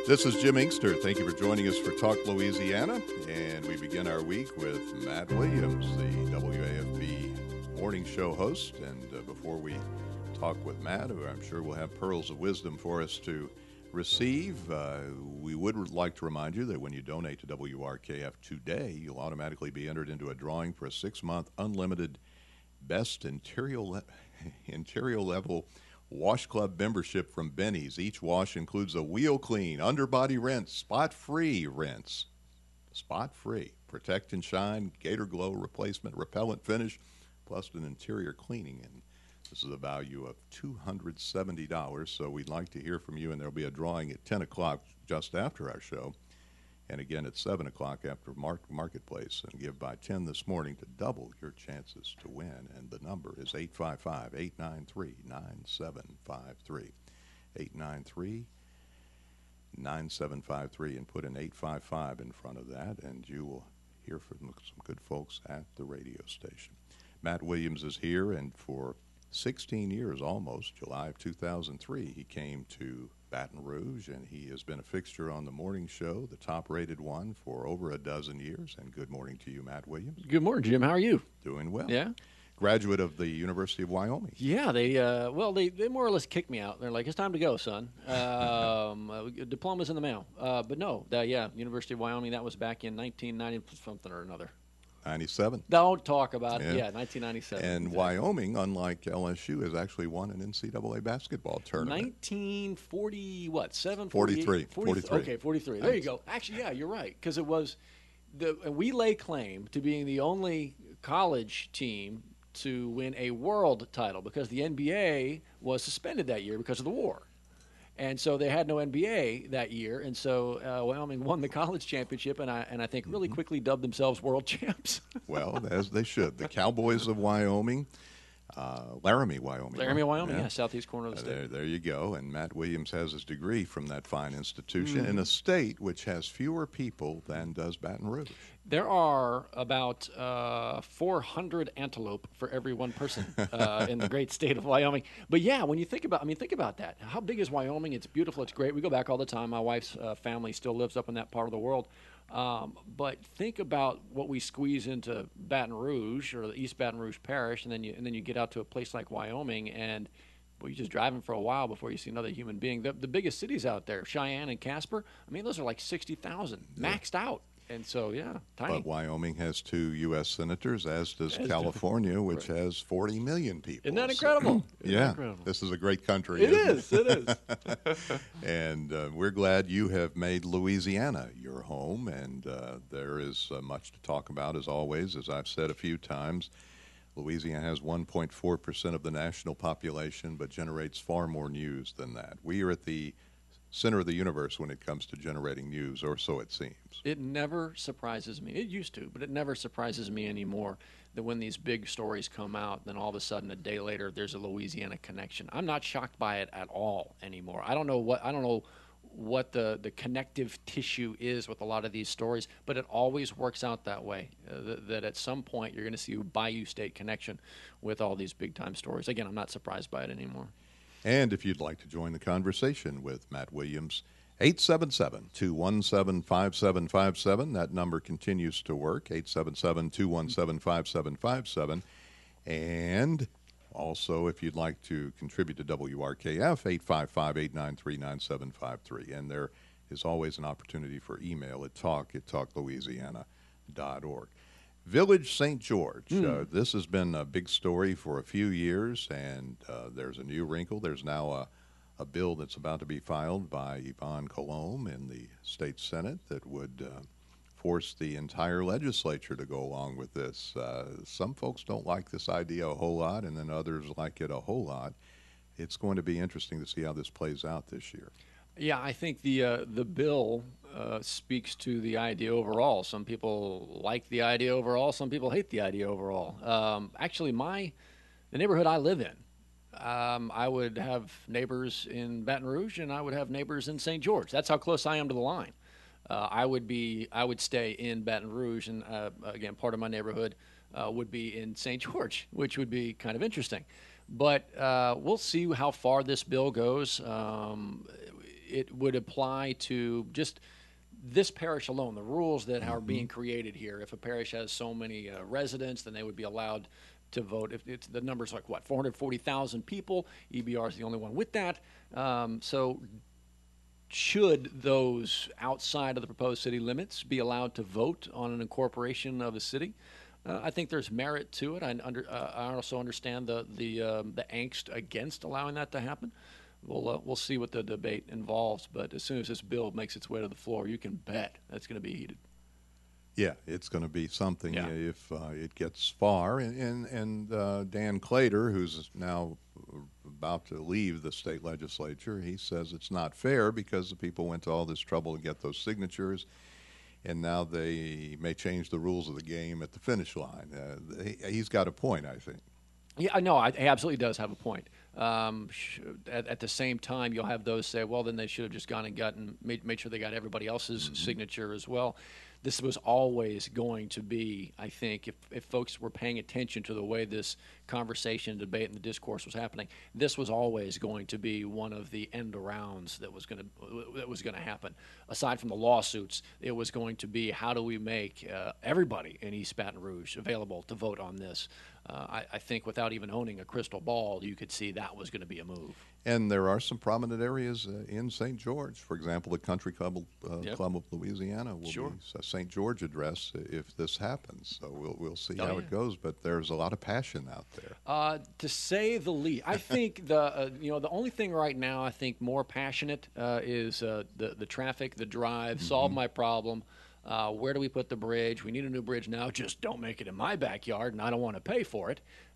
This is Jim Inkster. Thank you for joining us for Talk Louisiana. And we begin our week with Matt Williams, the WAFB morning show host. And before we talk with Matt, who I'm sure will have pearls of wisdom for us to receive, we would like to remind you that when you donate to WRKF today, you'll automatically be entered into a drawing for a 6-month unlimited best interior level wash club membership from Benny's. Each wash includes a wheel clean, underbody rinse, spot-free rinse. Spot-free. Protect and shine, Gator Glow replacement, repellent finish, plus an interior cleaning. And this is a value of $270. So we'd like to hear from you, and there'll be a drawing at 10 o'clock just after our show. And again at 7 o'clock after Marketplace. And give by 10 this morning to double your chances to win. And the number is 855-893-9753. 893-9753. And put an 855 in front of that, and you will hear from some good folks at the radio station. Matt Williams is here, and for 16 years almost, July of 2003, he came to Baton Rouge, and he has been a fixture on the morning show, the top-rated one, for over a dozen years. And good morning to you, Matt Williams. Good morning, Jim. How are you? Doing well. Yeah. Graduate of the University of Wyoming. Yeah, they more or less kicked me out. They're like, it's time to go, son. Diploma's in the mail. But no, University of Wyoming, that was back in 1990 something or another. 97. Don't talk about it. Yeah, 1997. And exactly. Wyoming, unlike LSU, has actually won an NCAA basketball tournament. 1940, what, 7? 43. 43. Okay, 43. There you go. Actually, yeah, you're right, because it was we lay claim to being the only college team to win a world title because the NBA was suspended that year because of the war. And so they had no NBA that year, and so Wyoming won the college championship, and I think really quickly dubbed themselves world champs. Well, as they should. The Cowboys of Wyoming, Laramie, Wyoming. Laramie, Wyoming, yeah, southeast corner of the state. There you go. And Matt Williams has his degree from that fine institution in a state which has fewer people than does Baton Rouge. There are about 400 antelope for every one person in the great state of Wyoming. But yeah, when you think about that. How big is Wyoming? It's beautiful. It's great. We go back all the time. My wife's family still lives up in that part of the world. But think about what we squeeze into Baton Rouge or the East Baton Rouge Parish, and then you get out to a place like Wyoming, and you're just driving for a while before you see another human being. The biggest cities out there, Cheyenne and Casper, I mean, those are like 60,000 maxed out. And so, yeah, tiny. But Wyoming has 2 U.S. senators, as does California, which has 40 million people. Isn't that incredible? This is a great country. It is. And we're glad you have made Louisiana your home, and there is much to talk about, as always. As I've said a few times, Louisiana has 1.4% of the national population, but generates far more news than that. We are at the center of the universe when it comes to generating news, or so it seems. It never surprises me. It used to, but it never surprises me anymore that when these big stories come out, then all of a sudden a day later there's a Louisiana connection. I'm not shocked by it at all anymore. I don't know what the connective tissue is with a lot of these stories, but it always works out that way, that at some point you're going to see a Bayou State connection with all these big-time stories. Again, I'm not surprised by it anymore. And if you'd like to join the conversation with Matt Williams, 877-217-5757. That number continues to work, 877-217-5757. And also, if you'd like to contribute to WRKF, 855-893-9753. And there is always an opportunity for email at talk@talklouisiana.org. Village St. George. This has been a big story for a few years, and there's a new wrinkle. There's now a bill that's about to be filed by Yvonne Colomb in the state Senate that would force the entire legislature to go along with this. Some folks don't like this idea a whole lot, and then others like it a whole lot. It's going to be interesting to see how this plays out this year. Yeah, I think the bill speaks to the idea overall. Some people like the idea overall. Some people hate the idea overall. Actually, the neighborhood I live in, I would have neighbors in Baton Rouge, and I would have neighbors in St. George. That's how close I am to the line. I would stay in Baton Rouge, and again, part of my neighborhood would be in St. George, which would be kind of interesting. But we'll see how far this bill goes. it would apply to just this parish alone, the rules that are being created here. If a parish has so many residents, then they would be allowed to vote. If it's the number's like what, 440,000 people, EBR is the only one with that. So should those outside of the proposed city limits be allowed to vote on an incorporation of a city? I think there's merit to it. I also understand the angst against allowing that to happen. We'll see what the debate involves, but as soon as this bill makes its way to the floor, you can bet that's going to be heated. Yeah, it's going to be something if it gets far. And Dan Claytor, who's now about to leave the state legislature, he says it's not fair because the people went to all this trouble to get those signatures, and now they may change the rules of the game at the finish line. He's got a point, I think. Yeah, no, he absolutely does have a point. At the same time, you'll have those say, well, then they should have just gone and made sure they got everybody else's signature as well. This was always going to be, I think, if folks were paying attention to the way this conversation, debate, and the discourse was happening, this was always going to be one of the end arounds that was going to happen. Aside from the lawsuits, it was going to be how do we make everybody in East Baton Rouge available to vote on this. I think without even owning a crystal ball, you could see that was going to be a move. And there are some prominent areas in St. George. For example, the Country Club of Louisiana will be a St. George address if this happens. So we'll see how it goes. But there's a lot of passion out there. To say the least, I think the only thing right now I think more passionate is the traffic, the drive, solve my problem. Where do we put the bridge? We need a new bridge now. Just don't make it in my backyard, and I don't want to pay for it.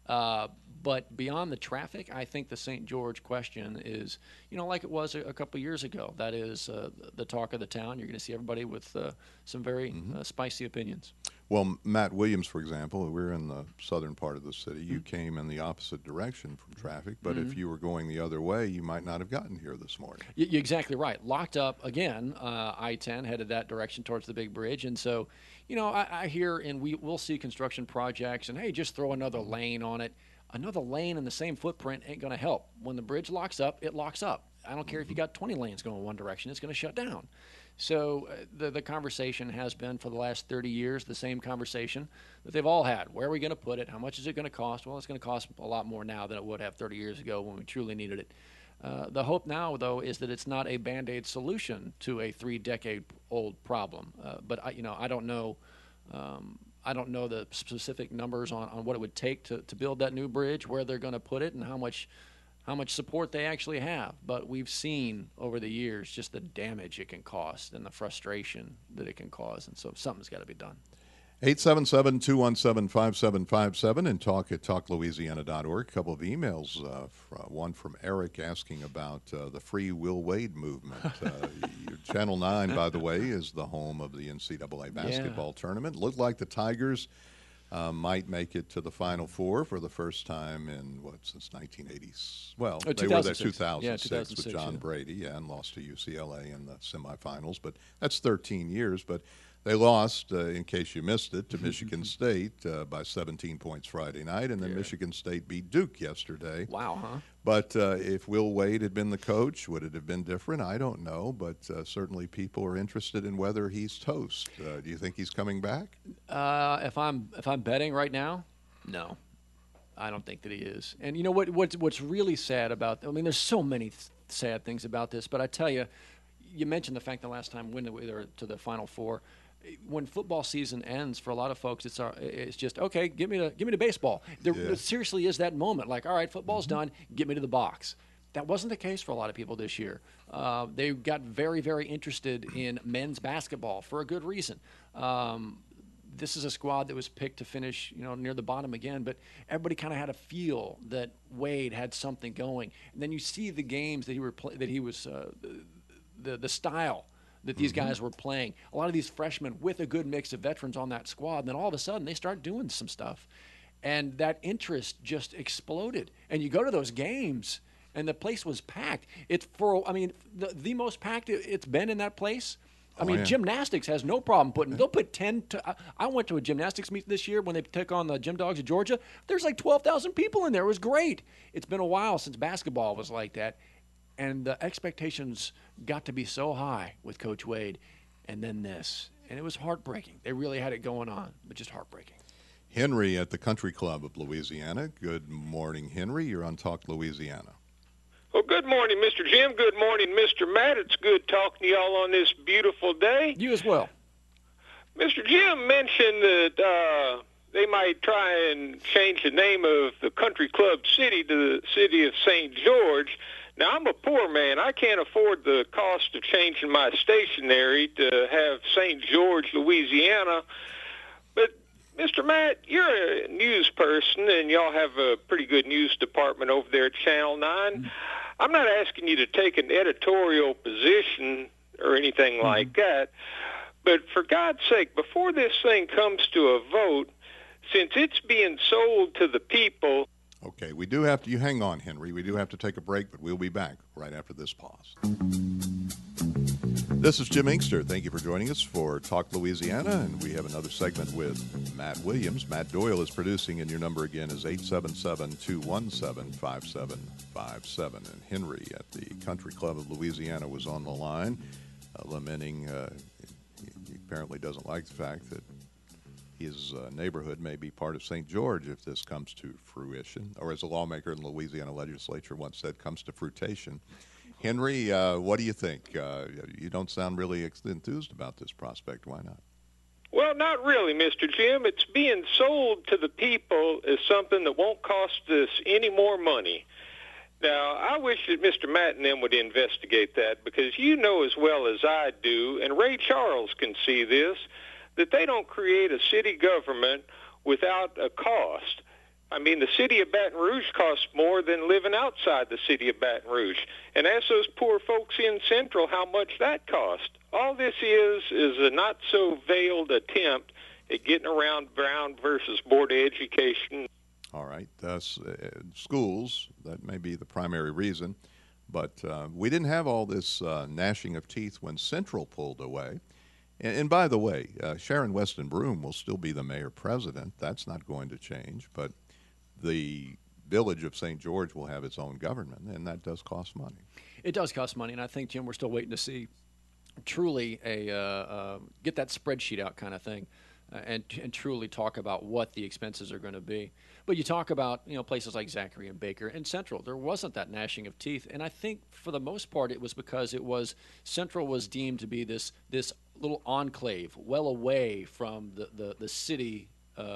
But beyond the traffic, I think the St. George question is, like it was a couple of years ago. That is the talk of the town. You're going to see everybody with some very spicy opinions. Well, Matt Williams, for example, we're in the southern part of the city. You came in the opposite direction from traffic, but if you were going the other way, you might not have gotten here this morning. You're exactly right. Locked up again, I-10 headed that direction towards the big bridge. And so, I hear and we'll see construction projects and, hey, just throw another lane on it. Another lane in the same footprint ain't going to help. When the bridge locks up, it locks up. I don't care if you got 20 lanes going one direction, it's going to shut down. So the conversation has been for the last 30 years the same conversation that they've all had. Where are we going to put it? How much is it going to cost? Well, it's going to cost a lot more now than it would have 30 years ago when we truly needed it. The hope now, though, is that it's not a Band-Aid solution to a 3-decade-old problem. But I don't know. I don't know the specific numbers on what it would take to build that new bridge, where they're going to put it, and how much support they actually have. But we've seen over the years just the damage it can cost and the frustration that it can cause, and so something's got to be done. 877-217-5757 and talk@talklouisiana.org. A couple of emails, one from Eric asking about the Free Will Wade movement. Channel 9, by the way, is the home of the NCAA basketball tournament. Looked like the Tigers might make it to the Final Four for the first time in, since 1980s? Well, they were there 2006 with John Brady, and lost to UCLA in the semifinals. But that's 13 years. But they lost, in case you missed it, to Michigan State by 17 points Friday night, and then Michigan State beat Duke yesterday. Wow, huh? But if Will Wade had been the coach, would it have been different? I don't know, but certainly people are interested in whether he's toast. Do you think he's coming back? If I'm betting right now, no, I don't think that he is. And you know what's really sad about? I mean, there's so many sad things about this, but I tell you, you mentioned the fact the last time when they were to the Final Four. When football season ends, for a lot of folks, it's just okay. Give me the baseball. There seriously is that moment, like, all right, football's done. Get me to the box. That wasn't the case for a lot of people this year. They got very, very interested in men's basketball for a good reason. This is a squad that was picked to finish, near the bottom again, but everybody kind of had a feel that Wade had something going. And then you see the games that he was the style that these guys were playing. A lot of these freshmen with a good mix of veterans on that squad, and then all of a sudden they start doing some stuff. And that interest just exploded. And you go to those games, and the place was packed. It's the most packed it's been in that place. Gymnastics has no problem they'll put 10 to, I went to a gymnastics meet this year when they took on the Gym Dogs of Georgia. There's like 12,000 people in there. It was great. It's been a while since basketball was like that. And the expectations got to be so high with Coach Wade, and then this. And it was heartbreaking. They really had it going on, but just heartbreaking. Henry at the Country Club of Louisiana. Good morning, Henry. You're on Talk Louisiana. Well, good morning, Mr. Jim. Good morning, Mr. Matt. It's good talking to y'all on this beautiful day. You as well. Mr. Jim mentioned that they might try and change the name of the Country Club City to the City of St. George. Now, I'm a poor man. I can't afford the cost of changing my stationery to have St. George, Louisiana. But, Mr. Matt, you're a news person, and y'all have a pretty good news department over there at Channel 9. I'm not asking you to take an editorial position or anything like that, but for God's sake, before this thing comes to a vote, since it's being sold to the people... Okay, we do have to, you hang on, Henry. We do have to take a break, but we'll be back right after this pause. This is Jim Inkster. Thank you for joining us for Talk Louisiana, and we have another segment with Matt Williams. Matt Doyle is producing, and your number again is 877-217-5757. And Henry at the Country Club of Louisiana was on the line, lamenting he apparently doesn't like the fact that his neighborhood may be part of St. George if this comes to fruition, or as a lawmaker in the Louisiana legislature once said, comes to fruition. Henry, what do you think? You don't sound really enthused about this prospect. Why not? Well, not really, Mr. Jim. It's being sold to the people as something that won't cost us any more money. Now, I wish that Mr. Matt and them would investigate that, because you know as well as I do, and Ray Charles can see this, that they don't create a city government without a cost. I mean, the city of Baton Rouge costs more than living outside the city of Baton Rouge. And ask those poor folks in Central how much that cost. All this is a not-so-veiled attempt at getting around Brown versus Board of Education. All right. Schools, that may be the primary reason. But we didn't have all this gnashing of teeth when Central pulled away. And by the way, Sharon Weston Broome will still be the mayor-president. That's not going to change. But the village of St. George will have its own government, and that does cost money. It does cost money, and I think, Jim, we're still waiting to see truly get that spreadsheet out kind of thing, and truly talk about what the expenses are going to be. But you talk about places like Zachary and Baker and Central. There wasn't that gnashing of teeth, and I think for the most part it was because Central was deemed to be this little enclave, well away from the city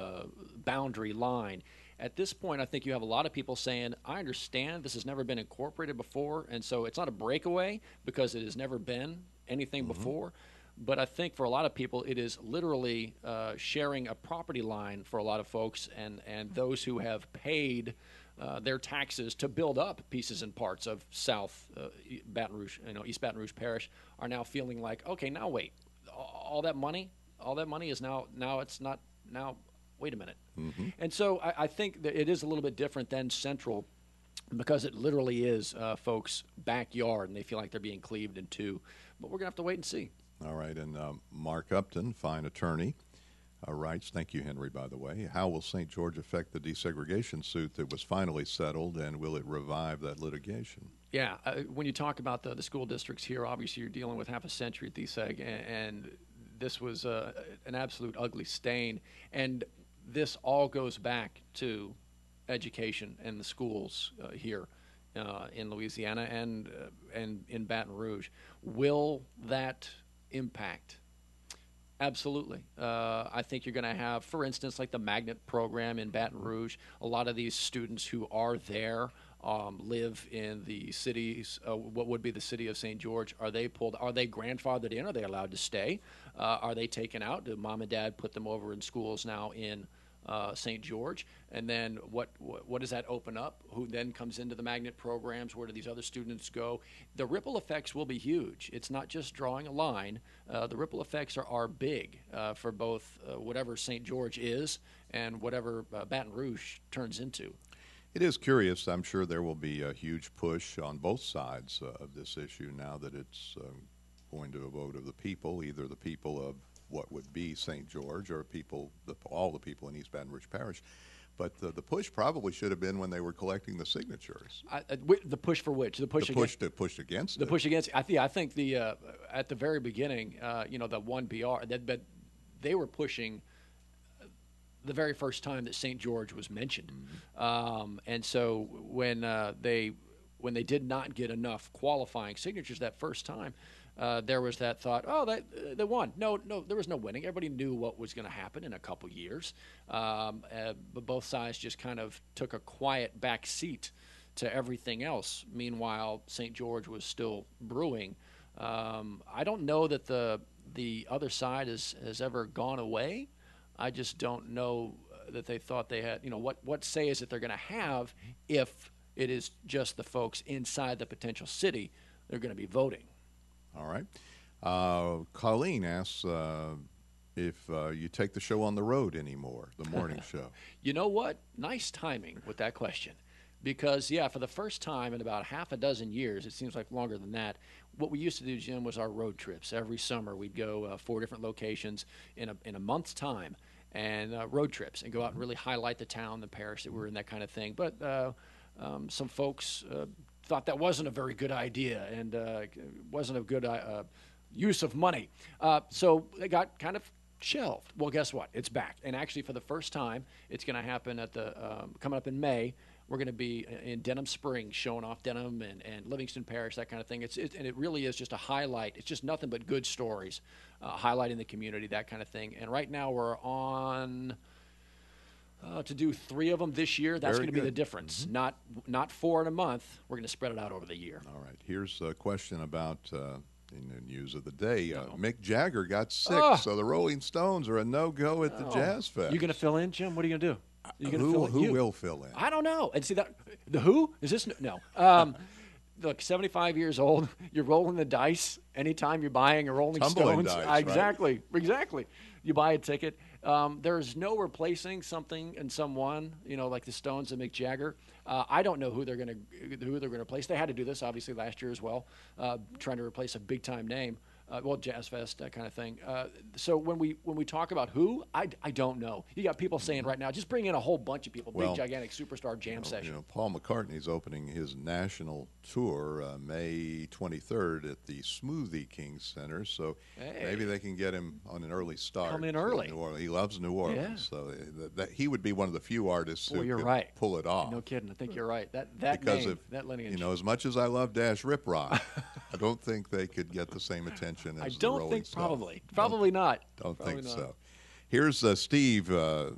boundary line. At this point, I think you have a lot of people saying, I understand this has never been incorporated before, and so it's not a breakaway because it has never been anything before. But I think for a lot of people, it is literally sharing a property line for a lot of folks, and those who have paid their taxes to build up pieces and parts of South Baton Rouge, East Baton Rouge Parish, are now feeling like, okay, now wait, all that money is now it's not now. Wait a minute. And so I think that it is a little bit different than Central, because it literally is folks' backyard, and they feel like they're being cleaved in two. But we're going to have to wait and see. All right, and Mark Upton, fine attorney, writes, thank you, Henry, by the way, how will St. George affect the desegregation suit that was finally settled, and will it revive that litigation? Yeah, when you talk about the school districts here, obviously you're dealing with half a century at DSEG, and this was an absolute ugly stain. And this all goes back to education and the schools here in Louisiana and in Baton Rouge. Will that impact? Absolutely. I think you're going to have, for instance, like the magnet program in Baton Rouge. A lot of these students who are there live in the cities, what would be the city of St. George. Are they grandfathered in? Are they allowed to stay? Are they taken out? Do mom and dad put them over in schools now in St. George? And then what does that open up? Who then comes into the magnet programs? Where do these other students go? The ripple effects will be huge. It's not just drawing a line. The ripple effects are big for both whatever St. George is and whatever Baton Rouge turns into. It is curious. I'm sure there will be a huge push on both sides of this issue now that it's going to a vote of the people, either the people of what would be St. George or all the people in East Baton Rouge Parish. But the push probably should have been when they were collecting the signatures. The push for which? The push against? To push against the it. push against. I think the at the very beginning, the 1BR, that they were pushing the very first time that St. George was mentioned, and so when they did not get enough qualifying signatures that first time, there was that thought, they won. No, there was no winning. Everybody knew what was going to happen in a couple years, but both sides just kind of took a quiet back seat to everything else. Meanwhile, St. George was still brewing. I don't know that the other side has ever gone away. I just don't know that they thought they had, what say is it they're going to have if it is just the folks inside the potential city they're going to be voting. All right. Colleen asks if you take the show on the road anymore, the morning show. You know what? Nice timing with that question. Because, for the first time in about half a dozen years, it seems like longer than that, what we used to do, Jim, was our road trips. Every summer we'd go 4 different locations in a month's time, and road trips, and go out and really highlight the town, the parish that we're in, that kind of thing. But some folks thought that wasn't a very good idea, and wasn't a good use of money. So they got kind of shelved. Well, guess what? It's back. And actually, for the first time, it's going to happen at coming up in May. We're going to be in Denham Springs, showing off Denham and Livingston Parish, that kind of thing. And it really is just a highlight. It's just nothing but good stories, highlighting the community, that kind of thing. And right now we're on to do 3 of them this year. That's going to be the difference. Not 4 in a month. We're going to spread it out over the year. All right. Here's a question about in the news of the day. Mick Jagger got sick, so the Rolling Stones are a no-go at the Jazz Fest. You going to fill in, Jim? What are you going to do? Who will fill in? I don't know. And see that the Who is this? No. Look, 75 years old. You're rolling the dice anytime you're buying a Rolling Tumbling Stones. Dice, exactly. You buy a ticket. There's no replacing something and someone. Like the Stones and Mick Jagger. I don't know who they're going to replace. They had to do this obviously last year as well, trying to replace a big time name. Jazz Fest, that kind of thing. So when we talk about who, I don't know. You got people saying right now, just bring in a whole bunch of people, big gigantic superstar jam session. Paul McCartney's opening his national tour May 23rd at the Smoothie King Center. So maybe they can get him on an early start. Come in early. New Orleans. He loves New Orleans, so that he would be one of the few artists who could pull it off. No kidding. I think you're right. That because name, that lineage. As much as I love Dash Rip Rock, I don't think they could get the same attention as the Rolling Stones. I don't think probably not. Don't think so. Here's Steve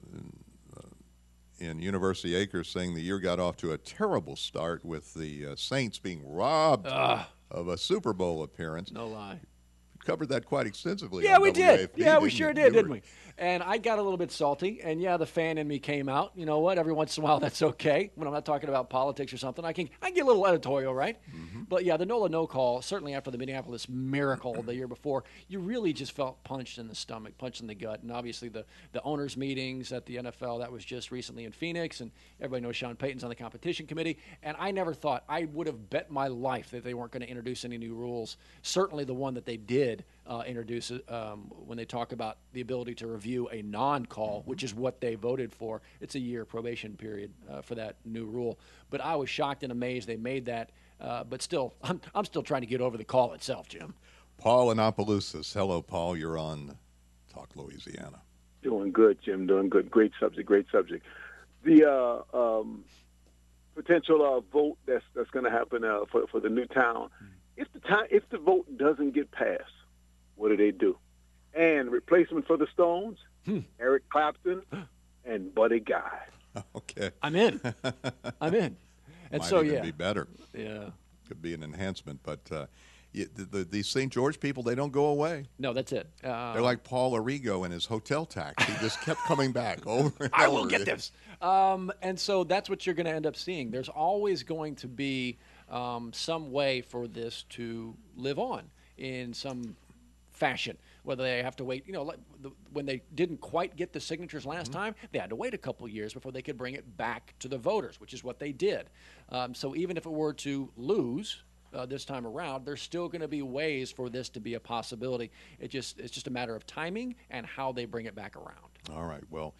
in University Acres saying the year got off to a terrible start with the Saints being robbed of a Super Bowl appearance. No lie. Covered that quite extensively. Yeah, we did. WAFB, Yeah, we sure did, didn't we? And I got a little bit salty, and the fan in me came out. You know what? Every once in a while, that's okay. When I'm not talking about politics or something, I can get a little editorial, right? Mm-hmm. But the NOLA no call, certainly after the Minneapolis miracle the year before, you really just felt punched in the stomach, punched in the gut. And obviously the owners' meetings at the NFL, that was just recently in Phoenix, and everybody knows Sean Payton's on the competition committee. And I never thought, I would have bet my life that they weren't going to introduce any new rules. Certainly the one that they did introduce when they talk about the ability to review a non-call, which is what they voted for. It's a year probation period for that new rule. But I was shocked and amazed they made that. But still, I'm still trying to get over the call itself, Jim. Paul in Opelousas. Hello, Paul. You're on Talk Louisiana. Doing good, Jim. Doing good. Great subject. The potential vote that's going to happen for the new town. If the vote doesn't get passed, what do? And replacement for the Stones, Eric Clapton, and Buddy Guy. Okay. I'm in. And might so, even be better. Yeah. Could be an enhancement. But the St. George people, they don't go away. No, that's it. They're like Paul Arrigo and his hotel tax. He just kept coming back over and over. I will get this. And so that's what you're going to end up seeing. There's always going to be some way for this to live on in some fashion, whether they have to wait, when they didn't quite get the signatures last time, they had to wait a couple years before they could bring it back to the voters, which is what they did. So even if it were to lose this time around, there's still going to be ways for this to be a possibility. It's just a matter of timing and how they bring it back around. All right. Well,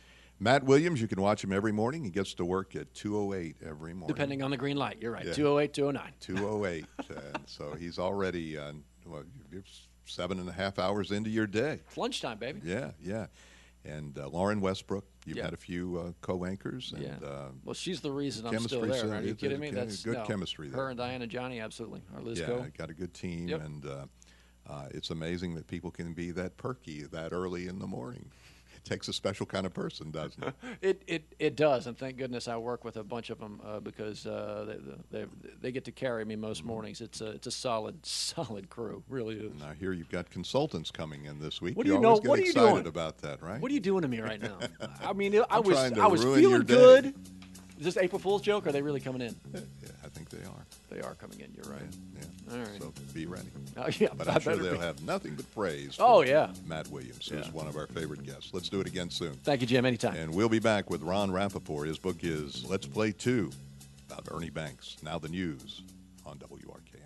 Matt Williams, you can watch him every morning. He gets to work at 2:08 every morning. Depending on the green light. You're right. Yeah. 2:08, 2:09. 2:08. And so he's already you're 7.5 hours into your day. It's lunchtime, baby. Yeah. And Lauren Westbrook, you've had a few co-anchors. And, well, she's the reason I'm still there. Are you kidding me? That's good chemistry there. Her and Diana Johnny, absolutely. Our Liz got a good team. Yep. And it's amazing that people can be that perky that early in the morning. It takes a special kind of person, doesn't it? It does, and thank goodness I work with a bunch of them because they get to carry me most mornings. It's a solid crew, really is. And I hear you've got consultants coming in this week. What do you always know? get What are you excited doing about that, right? What are you doing to me right now? I mean, I I'm was trying to ruin your feeling day. good. Is this April Fool's joke? Or are they really coming in? Yeah, I think they are. They are coming in. You're right. Yeah. All right. So be ready. Yeah, But I'm sure they'll have nothing but praise for Matt Williams, who's one of our favorite guests. Let's do it again soon. Thank you, Jim. Anytime. And we'll be back with Ron Rappaport. His book is Let's Play 2, about Ernie Banks. Now the news on WRK.